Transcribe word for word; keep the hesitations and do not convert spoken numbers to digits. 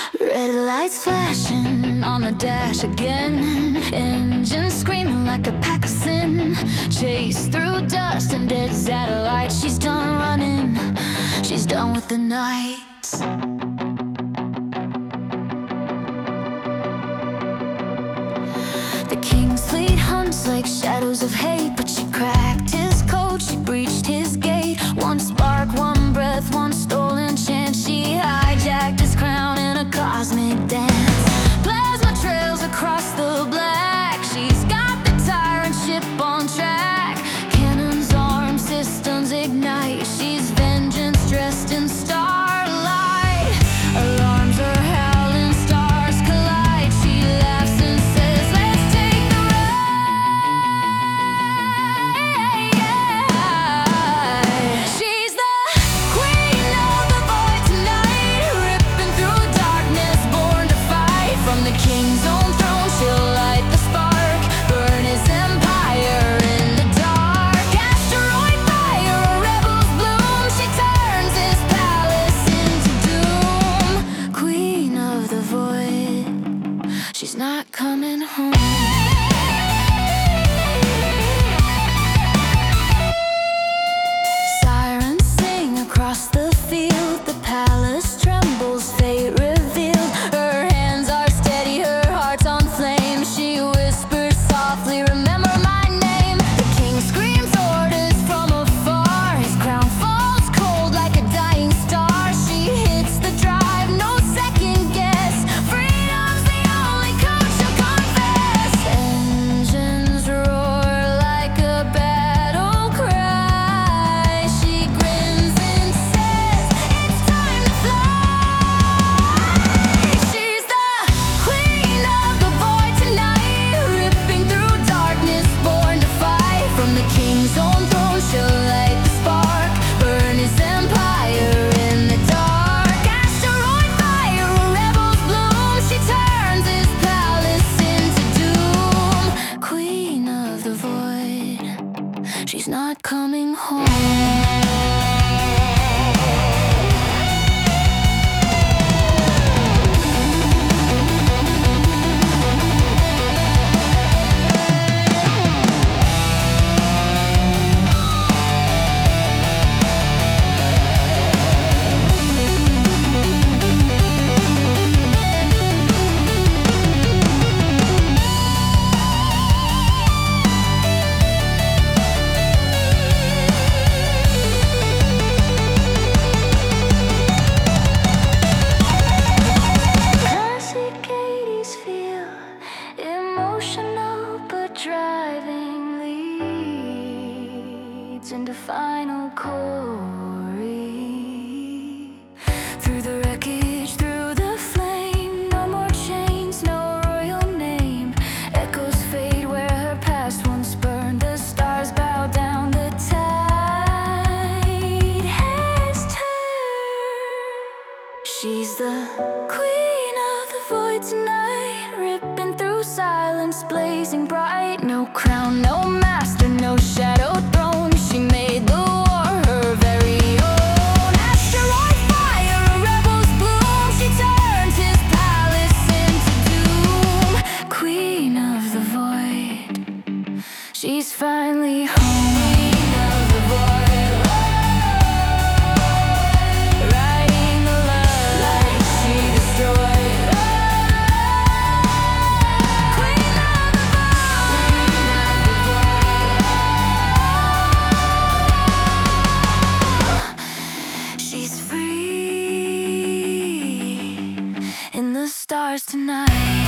Red lights flashing on the dash again, engine screaming like a pack of sin. Chased through dust and dead satellites. She's done running, she's done with the nights. The king's fleet hunts like shadows of hate, but she cracked his code, she breached his gate. One spark, one breath, one stolen chance. She hijacked his crown in a cosmic dance. Plasma trails across the black. She's got the tyrant ship on track. Cannons, armed systems ignite. She's vengeance dressed in starlight. Alarms are howling, stars collide. She laughs and says, let's take the ride. She's the queen of the void tonight, ripping through darkness, born to fight. From the king's own throne she'll light the spark, burn his empire in the dark. Asteroid fire, a rebel's bloom. She turns his palace into doom. Queen of the void, she's not coming home. Sirens sing across the field. The palace trembles, fate revealed. Her hands are steady, her heart's on flame. She whispers softly, remember my name. The king screams orders from afar. His crown falls cold like a dying star. She hits the drive, no second guess. Freedom's the only code she'll confess. Engines roar like a battle cry. She grins and says, it's time to fly. She's the queen of the void tonight, ripping through darkness, born to fight. From the king's own throne she'll light the spark, burn his empire in the dark. Asteroid fire, a rebel's bloom. She turns his palace into doom. Queen of the void, she's not coming home. Classic eighties feel, emotional but driving leads into final chorus. Through the wreckage, through the flame, no more chains, no royal name. Echoes fade where her past once burned. The stars bow down, the tide has turned. She's the queen of the void tonight, ripping through silence, blazing bright. No crown, no master, no shadow throne. She made the war her very own. Asteroid fire, a rebel's bloom. She turns his palace into doom. Queen of the void, she's finally home. Queen of the void, riding the light she destroyed. Queen of the void, she's free in the stars tonight.